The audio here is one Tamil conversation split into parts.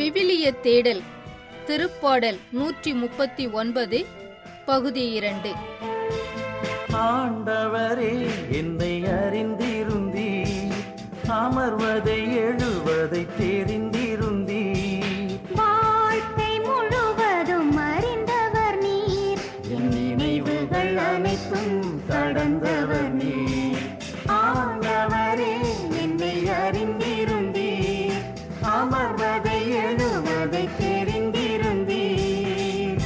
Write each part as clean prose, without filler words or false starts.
விவிலிய தேடல் திருப்பாடல் 139 பகுதி 2. ஆண்டவரே, என்னை அறிந்திருந்தீர், அமர்வதை எழுவதை தெரிந்திருந்தீர். வாழ்க்கை முழுவதும் அறிந்தவர் நீர், என் நினைவுகள் அனைத்தும் கடந்தவர் நீர். ஆண்டவரே, என்னை அறிந்திருந்தீர், அமர்வதை எழுவதை தெரிந்திருந்தீர்.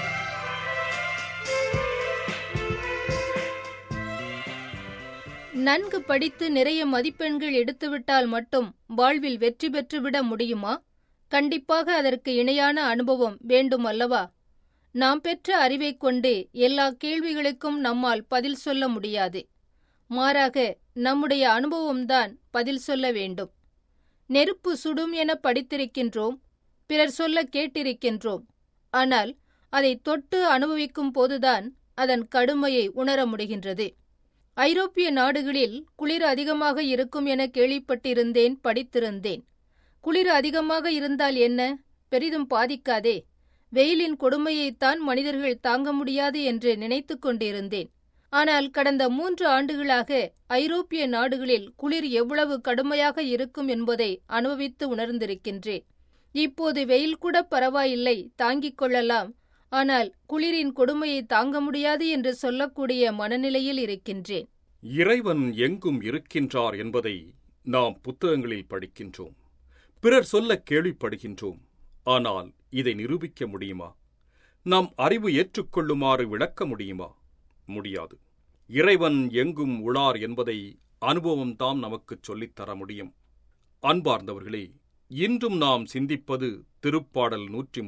நன்கு படித்து நிறைய மதிப்பெண்கள் எடுத்துவிட்டால் மட்டும் வாழ்வில் வெற்றி பெற்றுவிட முடியுமா? கண்டிப்பாக அதற்கு இணையான அனுபவம் வேண்டும் அல்லவா? நாம் பெற்ற அறிவைக் கொண்டு எல்லா கேள்விகளுக்கும் நம்மால் பதில் சொல்ல முடியாது. மாறாக நம்முடைய அனுபவம்தான் பதில் சொல்ல வேண்டும். நெருப்பு சுடும் என படித்திருக்கின்றோம், பிறர் சொல்ல கேட்டிருக்கின்றோம். ஆனால் அதை தொட்டு அனுபவிக்கும் போதுதான் அதன் கடுமையை உணர முடிகின்றது. ஐரோப்பிய நாடுகளில் குளிர் அதிகமாக இருக்கும் என கேள்விப்பட்டிருந்தேன், படித்திருந்தேன். குளிர் அதிகமாக இருந்தால் என்ன, பெரிதும் பாதிக்காதே. வெயிலின் கொடுமையைத்தான் மனிதர்கள் தாங்க முடியாது என்று நினைத்து கொண்டிருந்தேன். ஆனால் கடந்த 3 ஆண்டுகளாக ஐரோப்பிய நாடுகளில் குளிர் எவ்வளவு கடுமையாக இருக்கும் என்பதை அனுபவித்து உணர்ந்திருக்கின்றேன். இப்போது வெயில் கூட பரவாயில்லை, தாங்கிக் கொள்ளலாம். ஆனால் குளிரின் கொடுமையை தாங்க முடியாது என்று சொல்லக்கூடிய மனநிலையில் இருக்கின்றேன். இறைவன் எங்கும் இருக்கின்றார் என்பதை நாம் புத்தகங்களில் படிக்கின்றோம், பிறர் சொல்ல கேள்விப்படுகின்றோம். ஆனால் இதை நிரூபிக்க முடியுமா? நம் அறிவு ஏற்றுக்கொள்ளுமாறு விளக்க முடியுமா? முடியாது. இறைவன் எங்கும் உளார் என்பதை அனுபவம்தான் நமக்குச் சொல்லித்தர முடியும். அன்பார்ந்தவர்களே, இன்றும் நாம் சிந்திப்பது திருப்பாடல்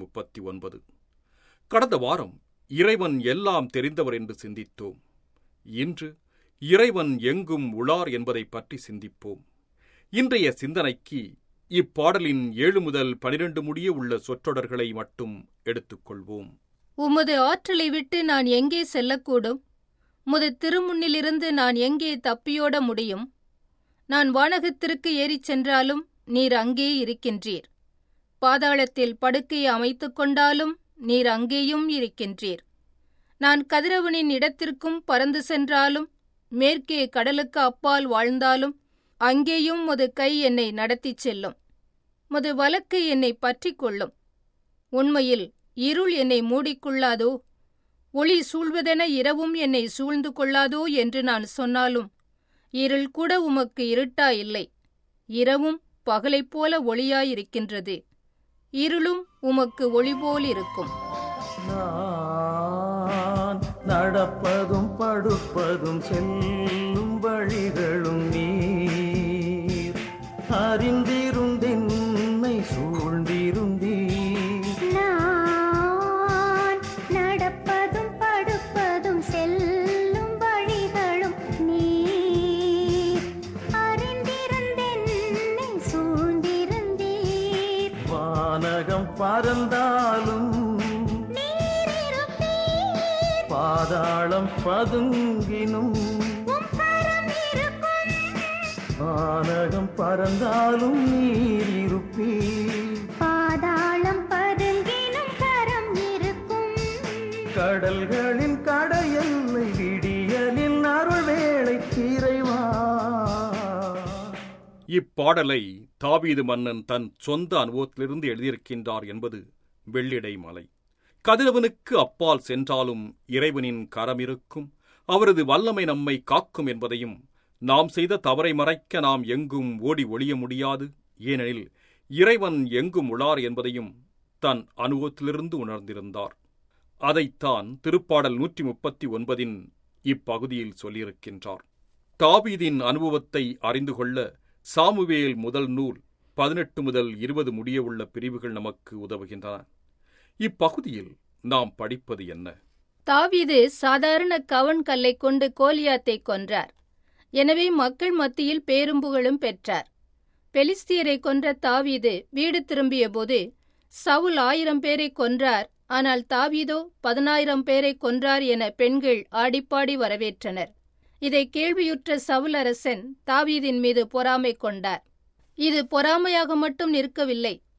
139. கடந்த வாரம் இறைவன் எல்லாம் தெரிந்தவர் என்று சிந்தித்தோம். இன்று இறைவன் எங்கும் உளார் என்பதை பற்றி சிந்திப்போம். இன்றைய சிந்தனைக்கு இப்பாடலின் 7 முதல் 12 முடிய உள்ள சொற்றொடர்களை மட்டும் எடுத்துக்கொள்வோம். உமது ஆற்றலை விட்டு நான் எங்கே செல்லக்கூடும்? உமது திருமுன்னிலிருந்து நான் எங்கே தப்பியோட முடியும்? நான் வானகத்திற்கு ஏறிச் சென்றாலும் நீர் அங்கே இருக்கின்றீர். பாதாளத்தில் படுக்கையை அமைத்துக் கொண்டாலும் நீர் அங்கேயும் இருக்கின்றீர். நான் கதிரவனின் இடத்திற்கும் பறந்து சென்றாலும், மேற்கே கடலுக்கு அப்பால் வாழ்ந்தாலும், அங்கேயும் உமது கை என்னை நடத்திச் செல்லும். உமது வலக்கை என்னை பற்றிக் கொள்ளும். உண்மையில் இருள் என்னை மூடிக்கொள்ளாதோ, ஒளி சூழ்வதென இரவும் என்னை சூழ்ந்து கொள்ளாதோ என்று நான் சொன்னாலும், இருள் கூட உமக்கு இருட்டா இல்லை. இரவும் பகலைப் போல ஒளியாயிருக்கின்றது. இருளும் உமக்கு ஒளிபோல் இருக்கும். நான் நடப்பதும் படுப்பதும் செல்லும் வழிகளும் நீர் அறிந்திருந்தென்னை சூழ்ந்திருந்தீர். நான் நடப்பதும் படுப்பதும் செல்லும் வழிகளும் நீர் அறிந்திருந்தென்னை சூழ்ந்திருந்தீர். வானகம் பறந்தாலும் நீர் இருப்பீர், பாதாளம் பதுங்கினும். உம் கரம் இருக்கும். வானகம் பறந்தாலும் நீர் இருப்பீர், பாதாளம் பதுங்கினும் கரம் இருக்கும். கடல்களின் கடையெல்லை விடியலின் அருள் வேளை இறைவா. இப்பாடலை தாவீது மன்னன் தன் சொந்த அனுபவத்திலிருந்து எழுதியிருக்கின்றார் என்பது வெள்ளிடை மலை. கதிரவனுக்கு அப்பால் சென்றாலும் இறைவனின் கரம் இருக்கும், அவரது வல்லமை நம்மை காக்கும் என்பதையும், நாம் செய்த தவறை மறைக்க நாம் எங்கும் ஓடி ஒளிய முடியாது, ஏனெனில் இறைவன் எங்கும் உளார் என்பதையும் தன் அனுபவத்திலிருந்து உணர்ந்திருந்தார். அதைத்தான் திருப்பாடல் 139 இப்பகுதியில் சொல்லியிருக்கின்றார். தாவீதின் அனுபவத்தை அறிந்து கொள்ள சாமுவேல் முதல் நூல் 18 முதல் 20 முடிய உள்ள பிரிவுகள் நமக்கு உதவுகின்றன. இப்பகுதியில் நாம் படிப்பது என்ன? தாவீது சாதாரண கவன் கல்லை கொண்டு கோலியாத்தை கொன்றார். எனவே மக்கள் மத்தியில் பேரும் புகழும் பெற்றார். பெலிஸ்தியரை கொன்ற தாவீது வீடு திரும்பியபோது சவுல் 1000 பேரை கொன்றார், ஆனால் தாவீதோ 10,000 பேரை கொன்றார் என பெண்கள் ஆடிப்பாடி வரவேற்றனர். இதை கேள்வியுற்ற சவுல் அரசன் தாவீதின் மீது பொறாமை கொண்டார். இது பொறாமையாக மட்டும் நிற்கவில்லை,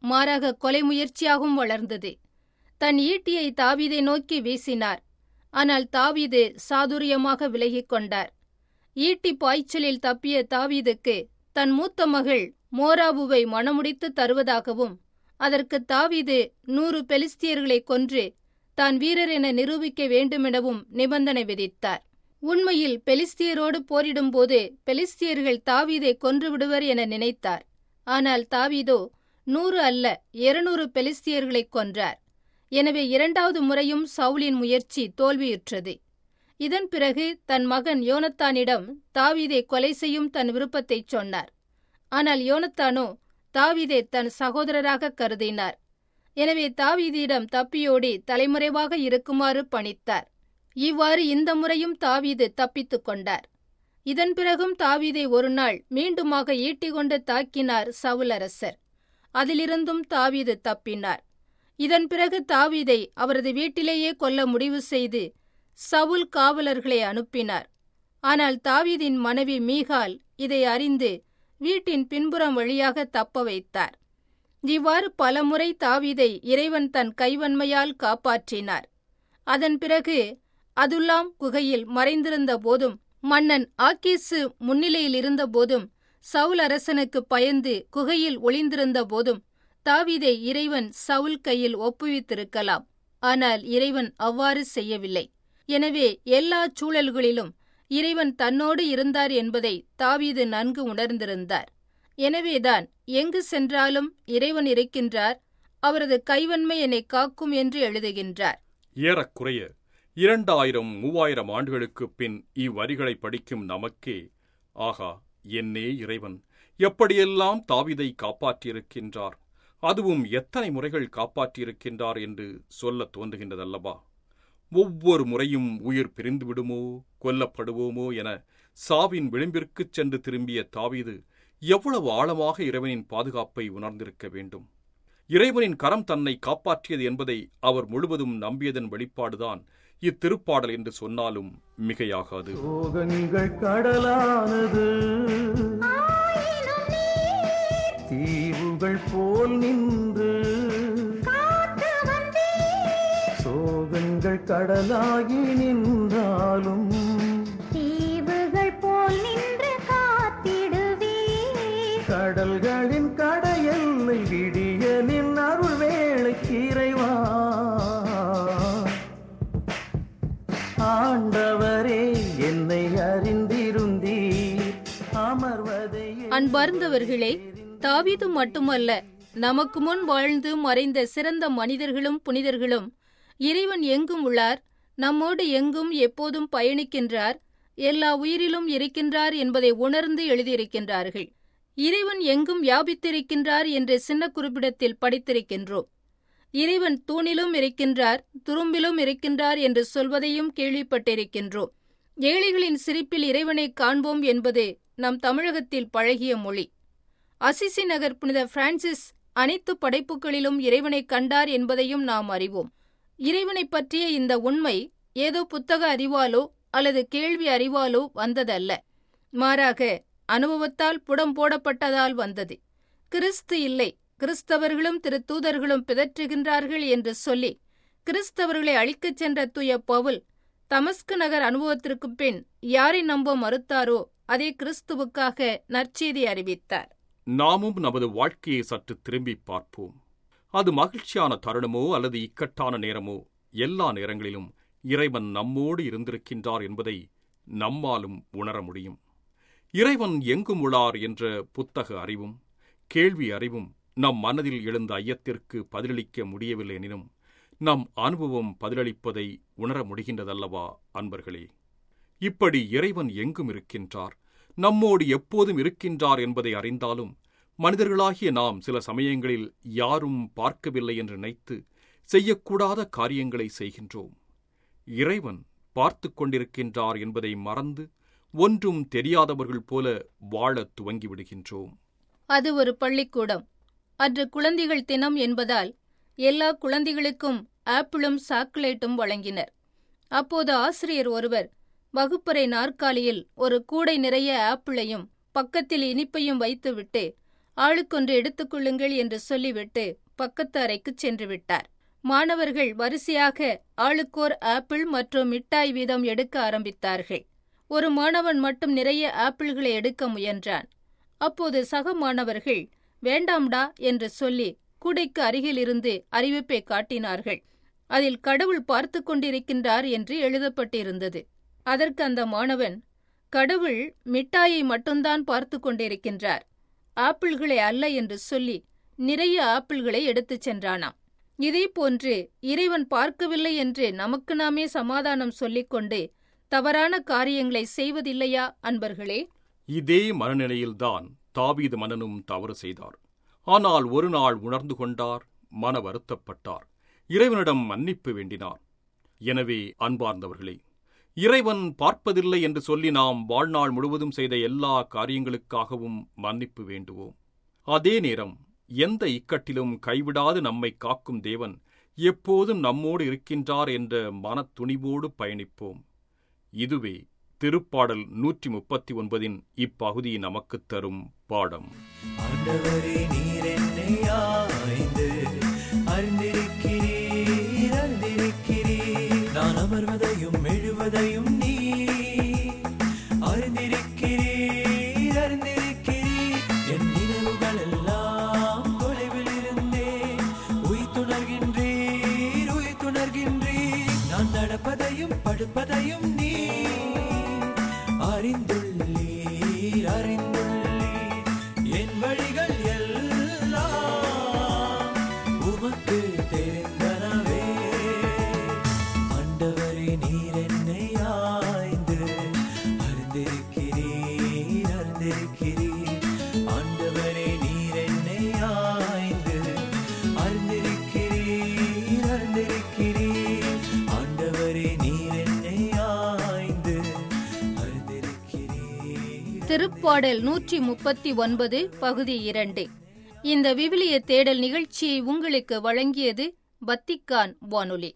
மாறாக கொலை முயற்சியாகவும் வளர்ந்தது. தன் ஈட்டியை தாவீதை நோக்கி வீசினார். ஆனால் தாவீது சாதுரியமாக விலகிக் கொண்டார். ஈட்டி பாய்ச்சலில் தப்பிய தாவீதுக்கு தன் மூத்த மகள் மோராபுவை மணமுடித்து தருவதாகவும், அதற்கு தாவீது 100 பெலிஸ்தியர்களை கொன்று தான் வீரர் என நிரூபிக்க வேண்டுமெனவும் நிபந்தனை விதித்தார். உண்மையில் பெலிஸ்தியரோடு போரிடும்போது பெலிஸ்தியர்கள் தாவீதை கொன்றுவிடுவர் என நினைத்தார். ஆனால் தாவீதோ 100 அல்ல 200 பெலிஸ்தியர்களை கொன்றார். எனவே 2வது முறையும் சவுலின் முயற்சி தோல்வியுற்றது. இதன் பிறகு தன் மகன் யோனத்தானிடம் தாவீதை கொலை செய்யும் தன் விருப்பத்தைச் சொன்னார். ஆனால் யோனத்தானோ தாவீதை தன் சகோதரராக கருதினார். எனவே தாவீதிடம் தப்பியோடி தலைமறைவாக இருக்குமாறு பணித்தார். இவ்வாறு இந்த முறையும் தாவீது தப்பித்துக் கொண்டார். இதன் பிறகும் தாவீதை ஒருநாள் மீண்டுமாக ஈட்டி கொண்டு தாக்கினார் சவுல் அரசர். அதிலிருந்தும் தாவீது தப்பினார். இதன் பிறகு தாவீதை அவரது வீட்டிலேயே கொல்ல முடிவு செய்து சவுல் காவலர்களை அனுப்பினார். ஆனால் தாவீதின் மனைவி மீகால் இதை அறிந்து வீட்டின் பின்புறம் வழியாக தப்ப வைத்தார். இவ்வாறு பலமுறை தாவீதை இறைவன் தன் கைவன்மையால் காப்பாற்றினார். அதன் பிறகு அதுல்லாம் குகையில் மறைந்திருந்த போதும், மன்னன் ஆக்கீசு முன்னிலையில் இருந்த போதும், சவுல் அரசனுக்கு பயந்து குகையில் ஒளிந்திருந்த போதும் தாவீதை இறைவன் சவுல் கையில் ஒப்புவித்திருக்கலாம். ஆனால் இறைவன் அவ்வாறு செய்யவில்லை. எனவே எல்லா சூழல்களிலும் இறைவன் தன்னோடு இருந்தார் என்பதை தாவீது நன்கு உணர்ந்திருந்தார். எனவேதான் எங்கு சென்றாலும் இறைவன் இருக்கின்றார், அவரது கைவன்மை என்னை காக்கும் என்று எழுதுகின்றார். ஏறக்குறைய 2000-3000 ஆண்டுகளுக்குப் பின் இவ்வரிகளை படிக்கும் நமக்கே, ஆகா, என்னே இறைவன் எப்படியெல்லாம் தாவீதை காப்பாற்றியிருக்கின்றார், அதுவும் எத்தனை முறைகள் காப்பாற்றியிருக்கின்றார் என்று சொல்ல தோன்றுகின்றதல்லவா? ஒவ்வொரு முறையும் உயிர் பிரிந்து விடுமோ, கொல்லப்படுவோமோ என சாவின் விளிம்பிற்குச் சென்று திரும்பிய தாவீது எவ்வளவு ஆழமாக இறைவனின் பாதுகாப்பை உணர்ந்திருக்க வேண்டும். இறைவனின் கரம் தன்னை காப்பாற்றியது என்பதை அவர் முழுவதும் நம்பியதன் வெளிப்பாடுதான் இத்திருப்பாடல் என்று சொன்னாலும் மிகையாகாது. சோகங்கள் கடலானது, தீவுகள் போல் நின்று, சோகங்கள் கடலாகி நின்றாலும் தீவுகள் போல் நின்று காத்திடுவே, கடல்களின் கடையெல்லை விடியலின் அருள் வேளைக்கு இறைவா. ஆண்டவரே என்னை அறிந்திருந்தீர், அமர்வதை. அன்பார்ந்தவர்களே, தாவீது மட்டுமல்ல, நமக்கு முன் வாழ்ந்து மறைந்த சிறந்த மனிதர்களும் புனிதர்களும் இறைவன் எங்கும் உள்ளார், நம்மோடு எங்கும் எப்போதும் பயணிக்கின்றார், எல்லா உயிரிலும் இருக்கின்றார் என்பதை உணர்ந்து எழுதியிருக்கின்றார்கள். இறைவன் எங்கும் வியாபித்திருக்கின்றார் என்று சின்ன குறிப்பிடத்தில் படித்திருக்கின்றோம். இறைவன் தூணிலும் இருக்கின்றார், துரும்பிலும் இருக்கின்றார் என்று சொல்வதையும் கேள்விப்பட்டிருக்கின்றோம். ஏழைகளின் சிரிப்பில் இறைவனை காண்போம் என்பது நம் தமிழகத்தில் பழகிய மொழி. அசிசி நகர் புனித பிரான்சிஸ் அனைத்து படைப்புகளிலும் இறைவனை கண்டார் என்பதையும் நாம் அறிவோம். இறைவனை பற்றிய இந்த உண்மை ஏதோ புத்தக அறிவாலோ அல்லது கேள்வி அறிவாலோ வந்ததல்ல. மாறாக அனுபவத்தால் புடம் போடப்பட்டதால் வந்தது. கிறிஸ்து இல்லை, கிறிஸ்தவர்களும் திருத்தூதர்களும் பிதற்றுகின்றார்கள் என்று சொல்லி கிறிஸ்தவர்களை அழிக்கச் சென்ற தூய பவுல் தமஸ்கு நகர் அனுபவத்திற்கு பின் யாரை நம்ப மறுத்தாரோ அதே கிறிஸ்துவுக்காக நற்செய்தி அறிவித்தார். நாமும் நமது வாழ்க்கையை சற்று திரும்பி பார்ப்போம். அது மகிழ்ச்சியான தருணமோ அல்லது இக்கட்டான நேரமோ, எல்லா நேரங்களிலும் இறைவன் நம்மோடு இருந்திருக்கின்றார் என்பதை நம்மாலும் உணர முடியும். இறைவன் எங்கும் உள்ளார் என்ற புத்தக அறிவும் கேள்வி அறிவும் நம் மனதில் எழுந்த ஐயத்திற்கு பதிலளிக்க முடியவில்லை எனினும் நம் அனுபவம் பதிலளிப்பதை உணர முடிகின்றதல்லவா அன்பர்களே? இப்படி இறைவன் எங்கும் இருக்கின்றார், நம்மோடு எப்போதும் இருக்கின்றார் என்பதை அறிந்தாலும் மனிதர்களாகிய நாம் சில சமயங்களில் யாரும் பார்க்கவில்லை என்று நினைத்து செய்யக்கூடாத காரியங்களை செய்கின்றோம். இறைவன் பார்த்து கொண்டிருக்கின்றார் என்பதை மறந்து ஒன்றும் தெரியாதவர்கள் போல வாழத் துவங்கிவிடுகின்றோம். அது ஒரு பள்ளிக்கூடம். அன்று குழந்தைகள் தினம் என்பதால் எல்லா குழந்தைகளுக்கும் ஆப்பிளும் சாக்லேட்டும் வழங்கினர். அப்போது ஆசிரியர் ஒருவர் வகுப்பறை நாற்காலியில் ஒரு கூடை நிறைய ஆப்பிளையும் பக்கத்தில் இனிப்பையும் வைத்துவிட்டு ஆளுக்கொன்று எடுத்துக்கொள்ளுங்கள் என்று சொல்லிவிட்டு பக்கத்து அறைக்குச் சென்று விட்டார். மாணவர்கள் வரிசையாக ஆளுக்கோர் ஆப்பிள் மற்றும் மிட்டாய் வீதம் எடுக்க ஆரம்பித்தார்கள். ஒரு மாணவன் மட்டும் நிறைய ஆப்பிள்களை எடுக்க முயன்றான். அப்போது சக மாணவர்கள் வேண்டாம்டா என்று சொல்லி கூடைக்கு அருகிலிருந்து அறிவிப்பை காட்டினார்கள். அதில் கடவுள் பார்த்து கொண்டிருக்கின்றார் என்று எழுதப்பட்டிருந்தது. அதற்கு அந்த மாணவன், கடவுள் மிட்டாயை மட்டும்தான் பார்த்து கொண்டிருக்கின்றார், ஆப்பிள்களை அல்ல என்று சொல்லி நிறைய ஆப்பிள்களை எடுத்துச் சென்றானாம். இதேபோன்று இறைவன் பார்க்கவில்லை என்று நமக்கு நாமே சமாதானம் சொல்லிக்கொண்டு தவறான காரியங்களை செய்வதில்லையா அன்பர்களே? இதே மனநிலையில்தான் தாவீது மன்னனும் தவறு செய்தார். ஆனால் ஒரு நாள் உணர்ந்து கொண்டார், மன வருத்தப்பட்டார், இறைவனிடம் மன்னிப்பு வேண்டினார். எனவே அன்பார்ந்தவர்களே, இறைவன் பார்ப்பதில்லை என்று சொல்லி நாம் வாழ்நாள் முழுவதும் செய்த எல்லா காரியங்களுக்காகவும் மன்னிப்பு வேண்டுவோம். அதே நேரம் எந்த இக்கட்டிலும் கைவிடாது நம்மை காக்கும் தேவன் எப்போதும் நம்மோடு இருக்கின்றார் என்ற மனத்துணிவோடு பயணிப்போம். இதுவே திருப்பாடல் 139 இப்பகுதி நமக்குத் தரும் பாடம். ஆண்டவரே, நீர் என்னை ஆய்ந்து அறிந்திருக்கிறீர், அறிந்திருக்கிறீர். நான் அமர்வதையும் எழுவதையும் நீர் அறிந்திருக்கிறீர், அறிந்திருக்கிறீர். என் நினைவுகள் எல்லாம் தொலைவில் இருந்தே உயிர்த்துணர்கின்றீர், உயிர்த்துணர்கின்றீர். நான் நடப்பதையும் படுப்பதையும் நீர் அறிந்துள்ளீர், அறிந்துள்ளீர். என் வழிகள் எல்லாம் உமக்கு தெரிந்தனவே. ஆண்டவரே, நீர் என்னை ஆய்ந்து அறிந்திருக்கிறீர், அறிந்திருக்கிறீர். ஆண்டவரே, நீர் என்னை ஆய்ந்து அறிந்திருக்கிறீர், அறிந்திருக்கிறீர். ஆண்டவரே, நீர் என்னை ஆய்ந்து அறிந்திருக்கிறீர். திருப்பாடல் 139 பகுதி 2. இந்த விவிலிய தேடல் நிகழ்ச்சியை உங்களுக்கு வழங்கியது வத்திக்கான் வானொலி.